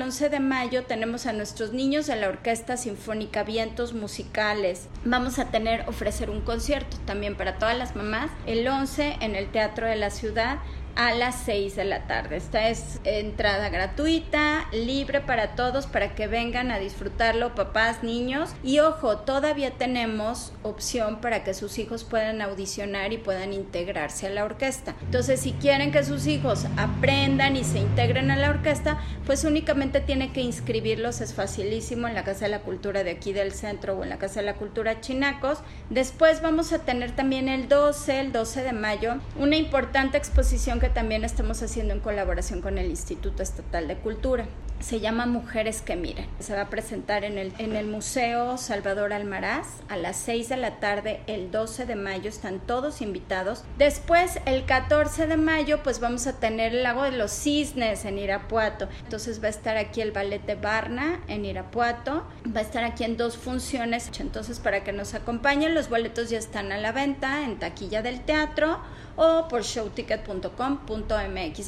11 de mayo tenemos a nuestros niños de la Orquesta Sinfónica Vientos Musicales. Vamos a ofrecer un concierto también para todas las mamás el 11 en el Teatro de la Ciudad a las 6 de la tarde. Esta es entrada gratuita, libre para todos, para que vengan a disfrutarlo papás, niños. Y ojo, todavía tenemos opción para que sus hijos puedan audicionar y puedan integrarse a la orquesta. Entonces, si quieren que sus hijos aprendan y se integren a la orquesta, pues únicamente tiene que inscribirlos, es facilísimo, en la Casa de la Cultura de aquí del centro o en la Casa de la Cultura Chinacos. Después vamos a tener también el 12 de mayo, una importante exposición que también estamos haciendo en colaboración con el Instituto Estatal de Cultura. Se llama Mujeres que Miran. Se va a presentar en el Museo Salvador Almaraz a las 6 de la tarde el 12 de mayo. Están todos invitados. Después, el 14 de mayo, pues vamos a tener el Lago de los Cisnes en Irapuato. Entonces va a estar aquí el Ballet de Varna en Irapuato. Va a estar aquí en 2 funciones. Entonces, para que nos acompañen, los boletos ya están a la venta en taquilla del teatro o por showticket.com.mx.